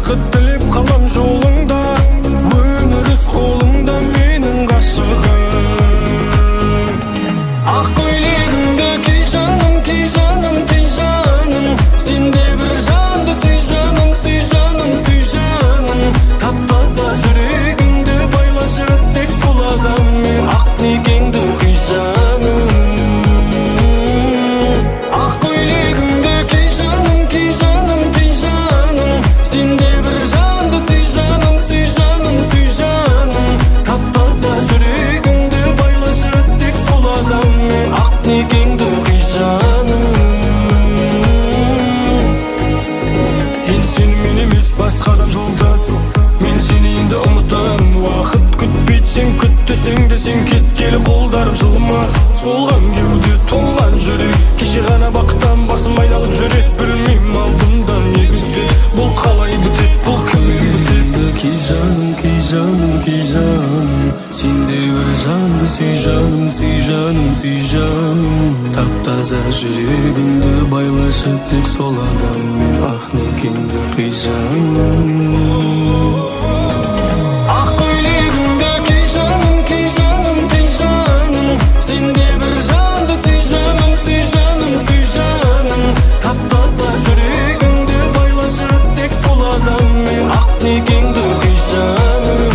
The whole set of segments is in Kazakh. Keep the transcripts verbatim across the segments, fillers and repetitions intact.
бақыт тілеп қалам жолыңда, өмір өз қолыңда менің ғашығым. Ақ көйлегіңді ки жаным, ки жаным, ки жаным, сенде бір жанды сүй жаным, сүй жаным, сүй жаным. Тап-таза жүрегіңді байлашы тек сол адаммен, ақ некеңді ки жаным. Ақ көйлегіңді ки жаным, ки жаным, ки жаным, сенде бір жанды сүй жаным, сүй жаным, сүй жаным. Тап-таза жүрегіңді байлашы тек сол адаммен, ақ некеңді ки жаным. Ен сенімен емес басқада жолда, мен сені енді ұмытам. Уақыт күтпейді, сен күт десең де сен кеткелі қолдарым жылмады. Солған кеуде толған жүрек, кеше ғана бақыттан басым айналып жүрек. Білмеймін алдымда не күтеді, бұл қалай бітеді, бұл кіммен бітеді. Ки жаным, ки жаным, ки жаным, сенде бір жанды сүй жаным, сүй жаным, сүй жаным. Тап-таза жүрегіңді байлашы тек сол адаммен, ақ некеңді ки жаным. Ақ көйлегіңді ки жаным, ки жаным, ки жаным, сенде бір жанды сүй жаным, сүй жаным, сүй жаным. Тап-таза жүрегіңді байлашы тек сол адаммен, ақ некеңді ки жаным.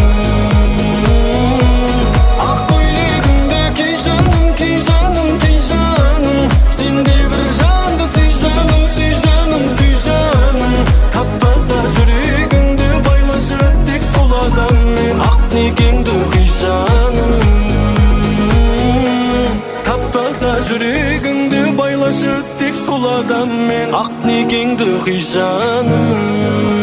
Ақ көйлегіңді ки жаным, ки жаным, ки жаным, сенде бір жанды сүй жаным, сүй жаным, сүй жаным. Тап-таза жүрегіңді байлашы тек сол адаммен, ақ некеңді ки жаным. Тап-таза жүрегіңді байлашы тек сол адаммен, ақ некеңді ки жаным.